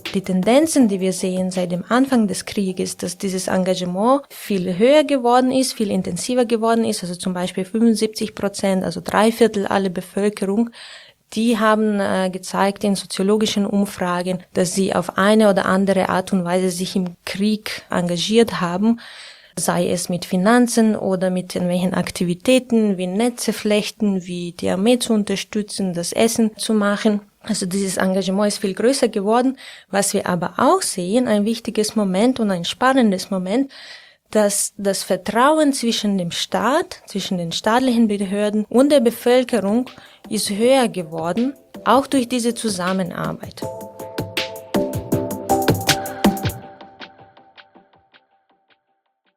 Die Tendenzen, die wir sehen seit dem Anfang des Krieges, dass dieses Engagement viel höher geworden ist, viel intensiver geworden ist, also zum Beispiel 75%, also 3/4 aller Bevölkerung, die haben gezeigt in soziologischen Umfragen, dass sie auf eine oder andere Art und Weise sich im Krieg engagiert haben, sei es mit Finanzen oder mit irgendwelchen Aktivitäten wie Netze flechten, wie die Armee zu unterstützen, das Essen zu machen. Also dieses Engagement ist viel größer geworden. Was wir aber auch sehen, ein wichtiges Moment und ein spannendes Moment, dass das Vertrauen zwischen dem Staat, zwischen den staatlichen Behörden und der Bevölkerung ist höher geworden, auch durch diese Zusammenarbeit.